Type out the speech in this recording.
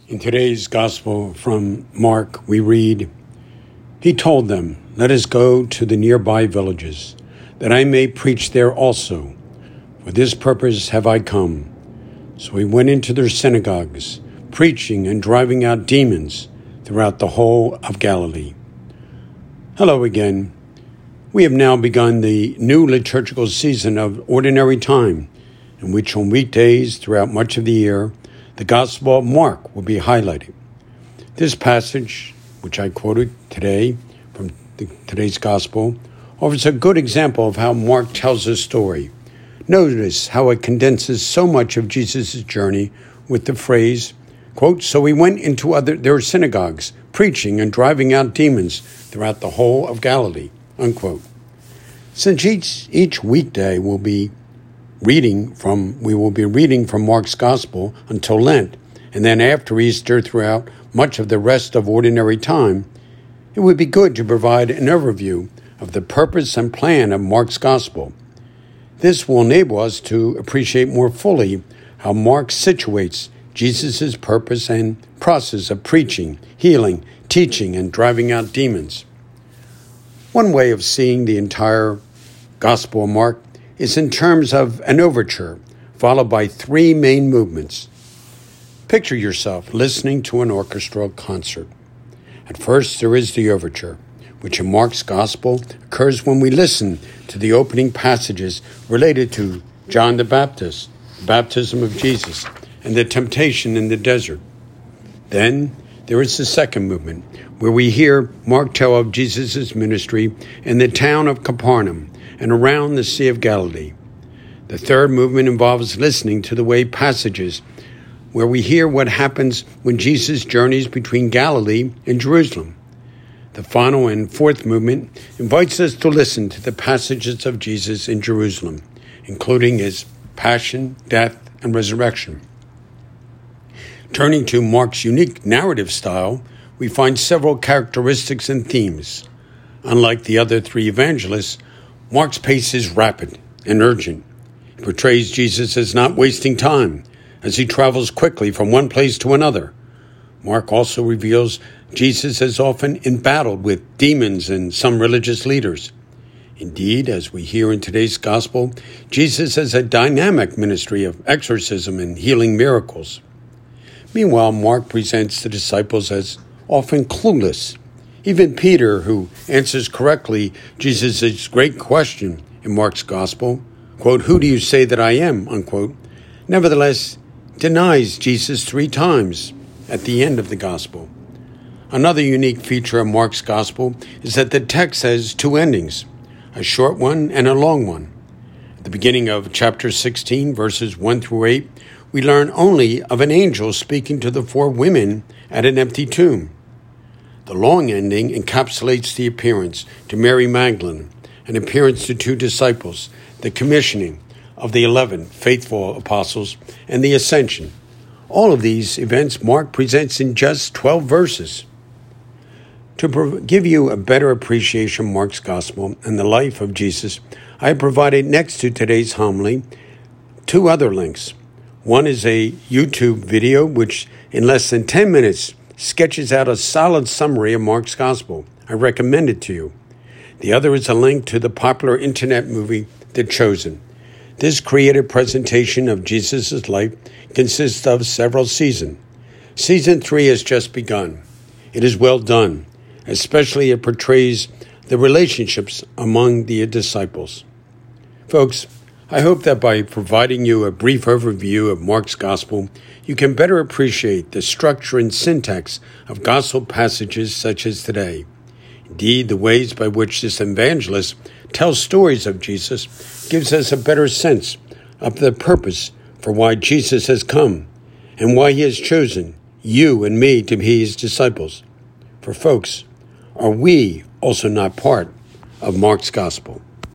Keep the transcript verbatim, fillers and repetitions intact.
In today's Gospel from Mark, we read, "He told them, 'Let us go to the nearby villages, that I may preach there also. For this purpose have I come.' So he went into their synagogues, preaching and driving out demons throughout the whole of Galilee." Hello again. We have now begun the new liturgical season of Ordinary Time, in which on weekdays throughout much of the year, the Gospel of Mark will be highlighted. This passage, which I quoted today from the, today's Gospel, offers a good example of how Mark tells his story. Notice how it condenses so much of Jesus' journey with the phrase, quote, "So he went into other their synagogues, preaching and driving out demons throughout the whole of Galilee," unquote. Since each, each weekday will be reading from, we will be reading from Mark's Gospel until Lent, and then after Easter throughout much of the rest of Ordinary Time, it would be good to provide an overview of the purpose and plan of Mark's Gospel. This will enable us to appreciate more fully how Mark situates Jesus' purpose and process of preaching, healing, teaching, and driving out demons. One way of seeing the entire Gospel of Mark is in terms of an overture, followed by three main movements. Picture yourself listening to an orchestral concert. At first, there is the overture, which in Mark's Gospel occurs when we listen to the opening passages related to John the Baptist, the baptism of Jesus, and the temptation in the desert. Then there is the second movement, where we hear Mark tell of Jesus' ministry in the town of Capernaum and around the Sea of Galilee. The third movement involves listening to the way passages where we hear what happens when Jesus journeys between Galilee and Jerusalem. The final and fourth movement invites us to listen to the passages of Jesus in Jerusalem, including his passion, death, and resurrection. Turning to Mark's unique narrative style, we find several characteristics and themes. Unlike the other three evangelists, Mark's pace is rapid and urgent. He portrays Jesus as not wasting time as he travels quickly from one place to another. Mark also reveals Jesus as often embattled with demons and some religious leaders. Indeed, as we hear in today's Gospel, Jesus has a dynamic ministry of exorcism and healing miracles. Meanwhile, Mark presents the disciples as often clueless. Even Peter, who answers correctly Jesus' great question in Mark's Gospel, quote, "Who do you say that I am?" unquote, nevertheless denies Jesus three times at the end of the Gospel. Another unique feature of Mark's Gospel is that the text has two endings, a short one and a long one. At the beginning of chapter sixteen, verses one through eight, we learn only of an angel speaking to the four women at an empty tomb. The long ending encapsulates the appearance to Mary Magdalene, an appearance to two disciples, the commissioning of the eleven faithful apostles, and the ascension. All of these events Mark presents in just twelve verses. To prov- give you a better appreciation of Mark's Gospel and the life of Jesus, I have provided next to today's homily two other links. One is a YouTube video, which in less than ten minutes sketches out a solid summary of Mark's Gospel. I recommend it to you. The other is a link to the popular internet movie, The Chosen. This creative presentation of Jesus' life consists of several seasons. Season three has just begun. It is well done, especially it portrays the relationships among the disciples. Folks, I hope that by providing you a brief overview of Mark's Gospel, you can better appreciate the structure and syntax of Gospel passages such as today. Indeed, the ways by which this evangelist tells stories of Jesus gives us a better sense of the purpose for why Jesus has come and why he has chosen you and me to be his disciples. For folks, are we also not part of Mark's Gospel?